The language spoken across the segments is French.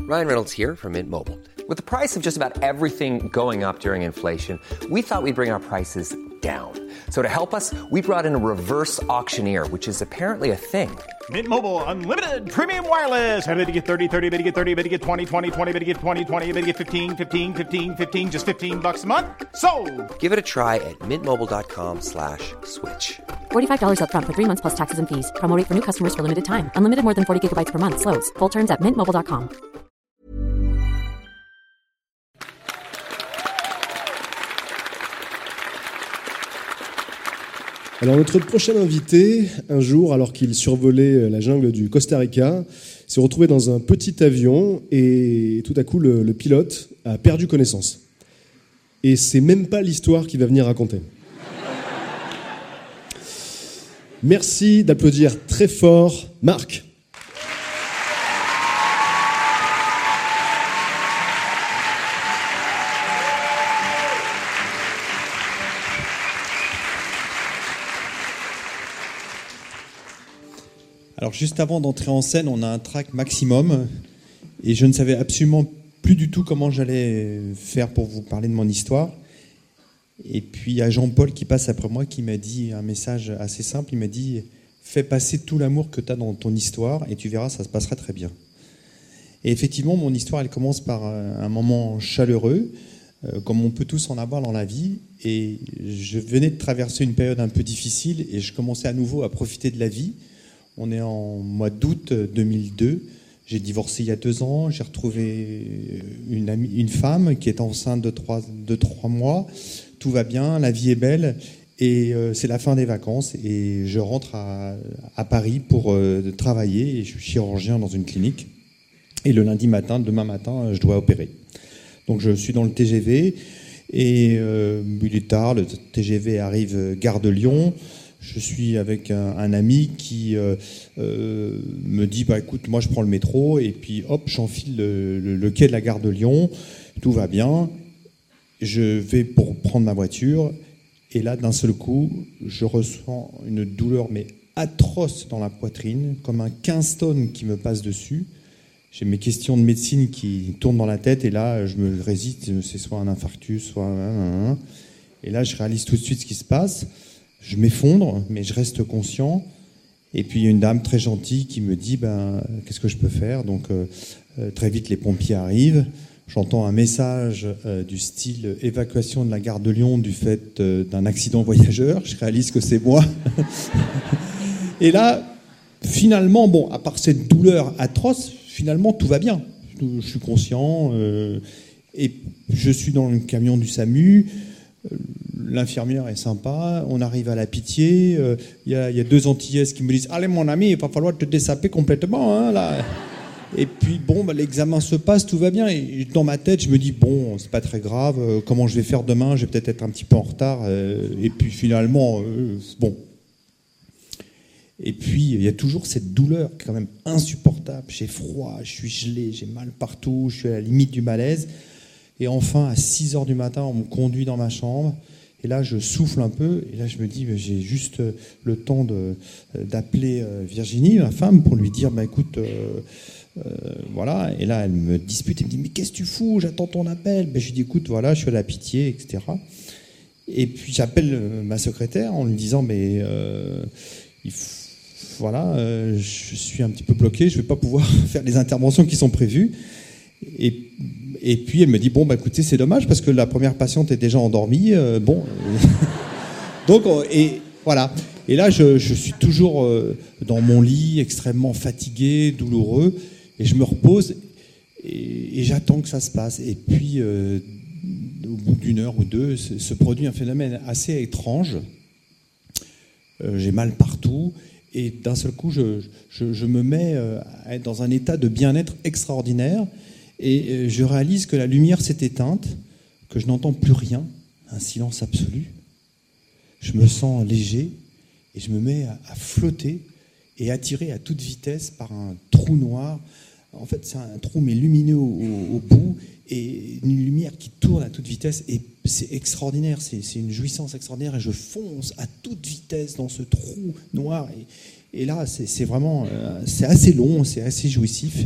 Ryan Reynolds here from Mint Mobile. With the price of just about everything going up during inflation, we thought we'd bring our prices down. So to help us, we brought in a reverse auctioneer, which is apparently a thing. Mint Mobile Unlimited Premium Wireless. How to get 30, 30, bit to get 30, bit to get 20, 20, 20, bit to get 20, 20, bit to get 15, 15, 15, 15, just $15 a month? Sold! Give it a try at mintmobile.com/switch. $45 up front for 3 months plus taxes and fees. Promo rate for new customers for limited time. Unlimited more than 40 gigabytes per month. Slows full terms at mintmobile.com. Alors notre prochain invité, un jour, alors qu'il survolait la jungle du Costa Rica, s'est retrouvé dans un petit avion et tout à coup le pilote a perdu connaissance. Et c'est même pas l'histoire qu'il va venir raconter. Merci d'applaudir très fort Marc. Alors juste avant d'entrer en scène, on a un track maximum et je ne savais absolument plus du tout comment j'allais faire pour vous parler de mon histoire. Et puis il y a Jean-Paul qui passe après moi qui m'a dit un message assez simple, il m'a dit « Fais passer tout l'amour que tu as dans ton histoire et tu verras, ça se passera très bien ». Et effectivement, mon histoire, elle commence par un moment chaleureux, comme on peut tous en avoir dans la vie. Et je venais de traverser une période un peu difficile et je commençais à nouveau à profiter de la vie. On est en mois d'août 2002. J'ai divorcé il y a 2 ans. J'ai retrouvé une femme qui est enceinte de 3 mois. Tout va bien, la vie est belle. Et c'est la fin des vacances. Et je rentre à Paris pour travailler. Et je suis chirurgien dans une clinique. Et le lundi matin, demain matin, je dois opérer. Donc je suis dans le TGV. Et il est tard, le TGV arrive gare de Lyon. Je suis avec un ami qui me dit bah, écoute, moi je prends le métro et puis hop, j'enfile le quai de la gare de Lyon, tout va bien. Je vais pour prendre ma voiture et là, d'un seul coup, je ressens une douleur mais atroce dans la poitrine, comme un 15 tonnes qui me passe dessus. J'ai mes questions de médecine qui tournent dans la tête et là, je me résiste, c'est soit un infarctus, soit... Et là, je réalise tout de suite ce qui se passe. Je m'effondre, mais je reste conscient. Et puis, il y a une dame très gentille qui me dit qu'est-ce que je peux faire ? Donc, très vite, les pompiers arrivent. J'entends un message du style « Évacuation de la gare de Lyon du fait d'un accident voyageur ». Je réalise que c'est moi. Et là, finalement, bon, à part cette douleur atroce, finalement, tout va bien. Je suis conscient. Et je suis dans le camion du SAMU. L'infirmière est sympa, on arrive à la Pitié, il y a 2 Antillaises qui me disent « Allez mon ami, il va falloir te dessaper complètement, hein, là !» Et puis bon, l'examen se passe, tout va bien, et dans ma tête, je me dis « Bon, c'est pas très grave, comment je vais faire demain, je vais peut-être être un petit peu en retard, et puis finalement, bon. » Et puis, il y a toujours cette douleur qui est quand même insupportable, j'ai froid, je suis gelé, j'ai mal partout, je suis à la limite du malaise. Et enfin, à 6h du matin, on me conduit dans ma chambre. Et là, je souffle un peu. Et là, je me dis, j'ai juste le temps d'appeler Virginie, ma femme, pour lui dire, écoute, voilà. Et là, elle me dispute. Elle me dit, mais qu'est-ce que tu fous ? J'attends ton appel. Je lui dis, écoute, voilà, je suis à la Pitié, etc. Et puis, j'appelle ma secrétaire en lui disant, voilà, je suis un petit peu bloqué. Je ne vais pas pouvoir faire les interventions qui sont prévues. Et puis elle me dit écoutez, c'est dommage parce que la première patiente est déjà endormie, donc et voilà. Et là je suis toujours dans mon lit, extrêmement fatigué, douloureux, et je me repose et j'attends que ça se passe. Et puis au bout d'1 heure ou 2 se produit un phénomène assez étrange. J'ai mal partout. Et d'un seul coup, je me mets à être dans un état de bien-être extraordinaire. Et je réalise que la lumière s'est éteinte, que je n'entends plus rien, un silence absolu. Je me sens léger et je me mets à flotter et attiré à toute vitesse par un trou noir. En fait, c'est un trou mais lumineux au bout et une lumière qui tourne à toute vitesse. Et c'est extraordinaire, c'est une jouissance extraordinaire. Et je fonce à toute vitesse dans ce trou noir. Et là, c'est vraiment, c'est assez long, c'est assez jouissif.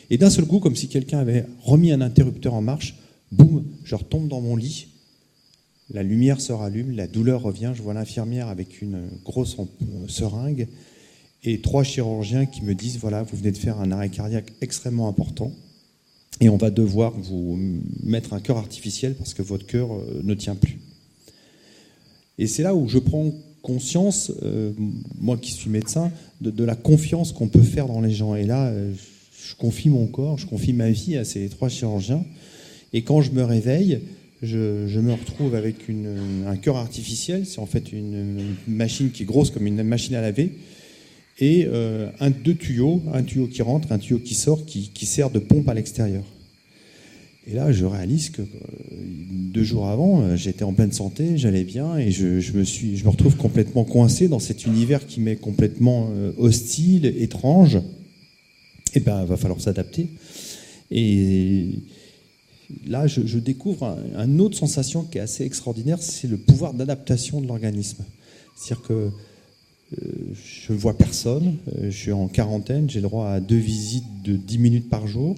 Et d'un seul coup, comme si quelqu'un avait remis un interrupteur en marche, boum, je retombe dans mon lit, la lumière se rallume, la douleur revient, je vois l'infirmière avec une grosse seringue et 3 chirurgiens qui me disent, voilà, vous venez de faire un arrêt cardiaque extrêmement important et on va devoir vous mettre un cœur artificiel parce que votre cœur ne tient plus. Et c'est là où je prends conscience, moi qui suis médecin, de la confiance qu'on peut faire dans les gens. Et là, je confie mon corps, je confie ma vie à ces 3 chirurgiens. Et quand je me réveille, je me retrouve avec un cœur artificiel. C'est en fait une machine qui est grosse comme une machine à laver. Et 2 tuyaux, un tuyau qui rentre, un tuyau qui sort, qui sert de pompe à l'extérieur. Et là, je réalise que 2 jours avant, j'étais en pleine santé, j'allais bien, et je me retrouve complètement coincé dans cet univers qui m'est complètement hostile, étrange. Et ben, il va falloir s'adapter. Et là, je découvre une autre sensation qui est assez extraordinaire, c'est le pouvoir d'adaptation de l'organisme. C'est-à-dire que je ne vois personne, je suis en quarantaine, j'ai le droit à 2 visites de 10 minutes par jour.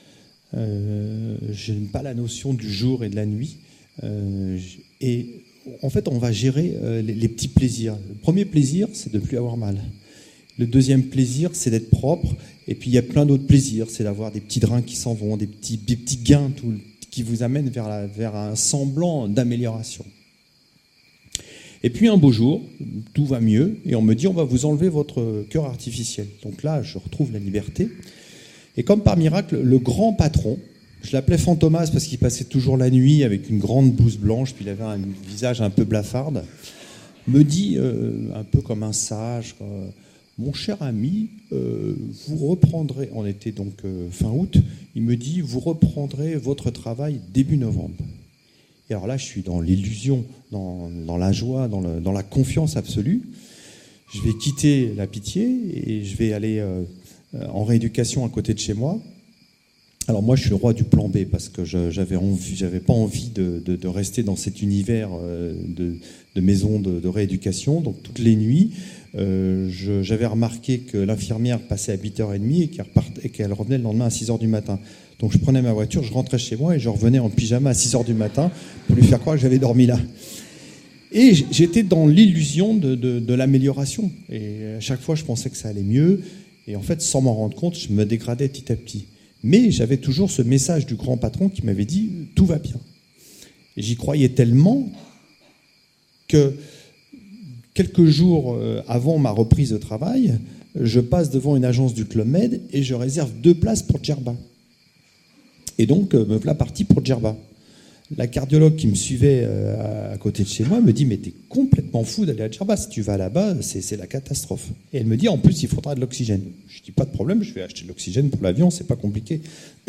Je n'aime pas la notion du jour et de la nuit. Et en fait, on va gérer les petits plaisirs. Le premier plaisir, c'est de ne plus avoir mal. Le deuxième plaisir, c'est d'être propre. Et puis, il y a plein d'autres plaisirs. C'est d'avoir des petits drains qui s'en vont, des petits gains qui vous amènent vers un semblant d'amélioration. Et puis, un beau jour, tout va mieux. Et on me dit, on va vous enlever votre cœur artificiel. Donc là, je retrouve la liberté. Et comme par miracle, le grand patron, je l'appelais Fantomas parce qu'il passait toujours la nuit avec une grande blouse blanche, puis il avait un visage un peu blafarde, me dit, un peu comme un sage, mon cher ami, vous reprendrez, on était donc fin août, il me dit, vous reprendrez votre travail début novembre. Et alors là, je suis dans l'illusion, dans la joie, dans la confiance absolue. Je vais quitter la Pitié et je vais aller en rééducation à côté de chez moi. Alors moi, je suis le roi du plan B parce que j'avais pas envie de rester dans cet univers de maison de rééducation. Donc toutes les nuits, j'avais remarqué que l'infirmière passait à 8h30 et qu'elle revenait le lendemain à 6h du matin. Donc je prenais ma voiture, je rentrais chez moi et je revenais en pyjama à 6h du matin pour lui faire croire que j'avais dormi là. Et j'étais dans l'illusion de l'amélioration. Et à chaque fois, je pensais que ça allait mieux. Et en fait, sans m'en rendre compte, je me dégradais petit à petit. Mais j'avais toujours ce message du grand patron qui m'avait dit « tout va bien ». Et j'y croyais tellement que quelques jours avant ma reprise de travail, je passe devant une agence du Club Med et je réserve 2 places pour Djerba. Et donc, me voilà parti pour Djerba. La cardiologue qui me suivait à côté de chez moi me dit « mais t'es complètement fou d'aller à Djerba, si tu vas là-bas, c'est la catastrophe ». Et elle me dit « en plus, il faudra de l'oxygène ». Je dis « pas de problème, je vais acheter de l'oxygène pour l'avion, c'est pas compliqué ».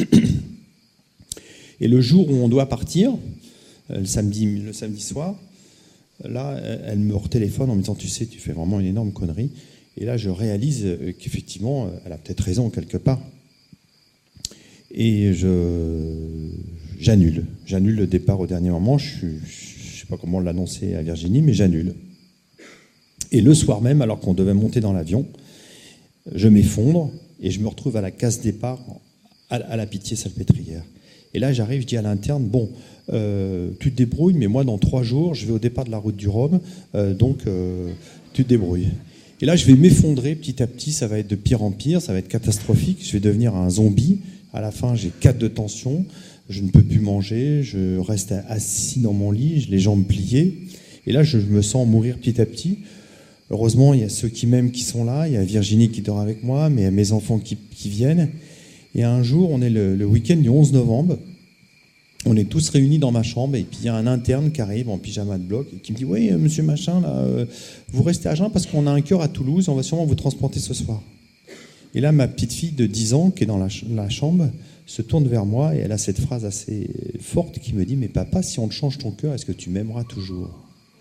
Et le jour où on doit partir, le samedi soir, là, elle me retéléphone en me disant « tu sais, tu fais vraiment une énorme connerie ». Et là, je réalise qu'effectivement, elle a peut-être raison quelque part. Et j'annule le départ au dernier moment. Je ne sais pas comment l'annoncer à Virginie, mais j'annule. Et le soir même, alors qu'on devait monter dans l'avion, je m'effondre et je me retrouve à la case départ à la Pitié-Salpêtrière. Et là, j'arrive, je dis à l'interne, bon, tu te débrouilles, mais moi, dans 3 jours, je vais au départ de la route du Rhum, donc tu te débrouilles. Et là, je vais m'effondrer petit à petit, ça va être de pire en pire, ça va être catastrophique, je vais devenir un zombie. À la fin, j'ai 4 de tension, je ne peux plus manger, je reste assis dans mon lit, j'ai les jambes pliées. Et là, je me sens mourir petit à petit. Heureusement, il y a ceux qui m'aiment qui sont là, il y a Virginie qui dort avec moi, mais il y a mes enfants qui viennent. Et un jour, on est le week-end du 11 novembre, on est tous réunis dans ma chambre, et puis il y a un interne qui arrive en pyjama de bloc, et qui me dit « oui, monsieur machin, là, vous restez à Agen parce qu'on a un cœur à Toulouse, on va sûrement vous transplanter ce soir ». Et là, ma petite fille de 10 ans, qui est dans la chambre, se tourne vers moi et elle a cette phrase assez forte qui me dit « mais papa, si on te change ton cœur, est-ce que tu m'aimeras toujours ?»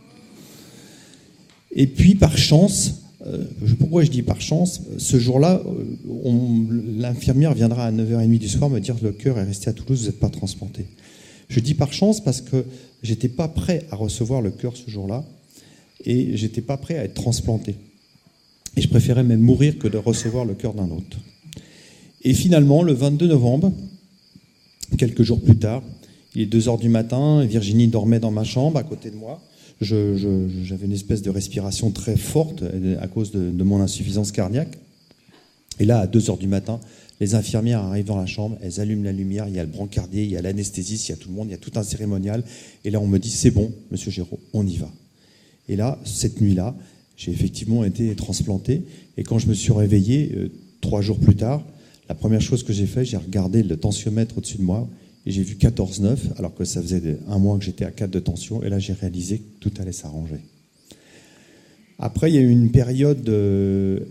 Et puis, par chance, pourquoi je dis par chance, ce jour-là, l'infirmière viendra à 9h30 du soir me dire « le cœur est resté à Toulouse, vous n'êtes pas transplanté ». Je dis par chance parce que je n'étais pas prêt à recevoir le cœur ce jour-là et je n'étais pas prêt à être transplanté. Et je préférais même mourir que de recevoir le cœur d'un autre. Et finalement, le 22 novembre, quelques jours plus tard, il est 2 heures du matin, Virginie dormait dans ma chambre à côté de moi. J'avais une espèce de respiration très forte à cause de mon insuffisance cardiaque. Et là, à 2 heures du matin, les infirmières arrivent dans la chambre, elles allument la lumière, il y a le brancardier, il y a l'anesthésiste, il y a tout le monde, il y a tout un cérémonial. Et là, on me dit, c'est bon, monsieur Géraud, on y va. Et là, cette nuit-là, j'ai effectivement été transplanté. Et quand je me suis réveillé, 3 jours plus tard, la première chose que j'ai fait, j'ai regardé le tensiomètre au-dessus de moi et j'ai vu 14,9, alors que ça faisait 1 mois que j'étais à 4 de tension. Et là, j'ai réalisé que tout allait s'arranger. Après, il y a eu une période de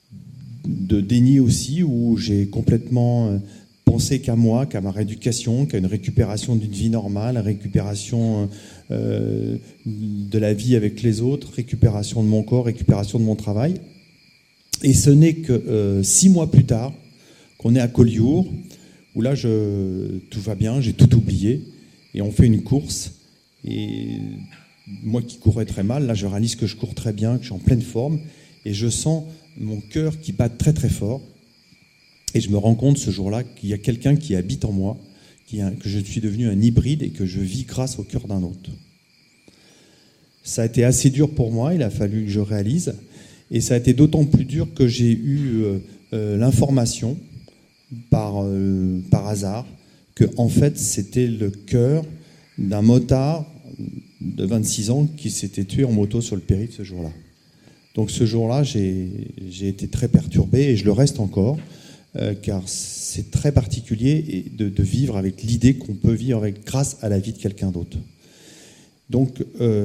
déni aussi, où j'ai complètement pensé qu'à moi, qu'à ma rééducation, qu'à une récupération d'une vie normale, récupération de la vie avec les autres, récupération de mon corps, récupération de mon travail. Et ce n'est que 6 mois plus tard qu'on est à Collioure, où là, tout va bien, j'ai tout oublié, et on fait une course. Et moi qui courais très mal, là, je réalise que je cours très bien, que je suis en pleine forme, et je sens mon cœur qui bat très très fort. Et je me rends compte ce jour-là qu'il y a quelqu'un qui habite en moi, que je suis devenu un hybride et que je vis grâce au cœur d'un autre. Ça a été assez dur pour moi, il a fallu que je réalise. Et ça a été d'autant plus dur que j'ai eu l'information par hasard que en fait c'était le cœur d'un motard de 26 ans qui s'était tué en moto sur le périph' ce jour-là. Donc ce jour-là, j'ai été très perturbé et je le reste encore, car c'est très particulier de vivre avec l'idée qu'on peut vivre grâce à la vie de quelqu'un d'autre. Donc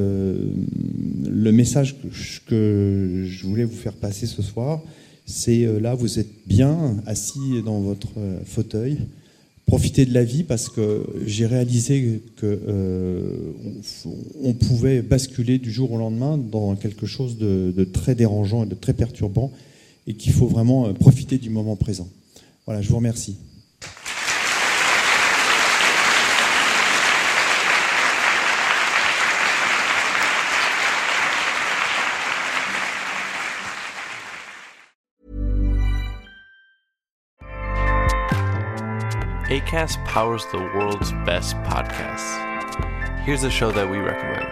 le message que je voulais vous faire passer ce soir, c'est là, vous êtes bien assis dans votre fauteuil, profitez de la vie, parce que j'ai réalisé qu'on pouvait basculer du jour au lendemain dans quelque chose de très dérangeant et de très perturbant, et qu'il faut vraiment profiter du moment présent. Voilà, je vous remercie. Acast powers the world's best podcasts. Here's a show that we recommend.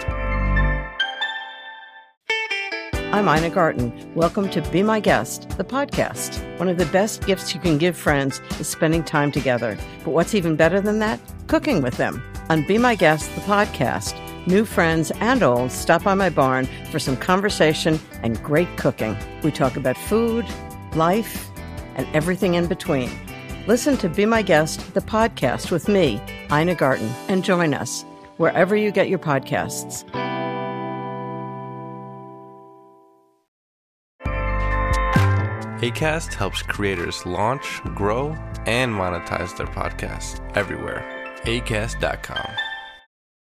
I'm Ina Garten. Welcome to Be My Guest, the podcast. One of the best gifts you can give friends is spending time together. But what's even better than that? Cooking with them. On Be My Guest, the podcast, new friends and old stop by my barn for some conversation and great cooking. We talk about food, life, and everything in between. Listen to Be My Guest, the podcast with me, Ina Garten, and join us wherever you get your podcasts. Acast helps creators launch, grow, and monetize their podcasts everywhere. Acast.com.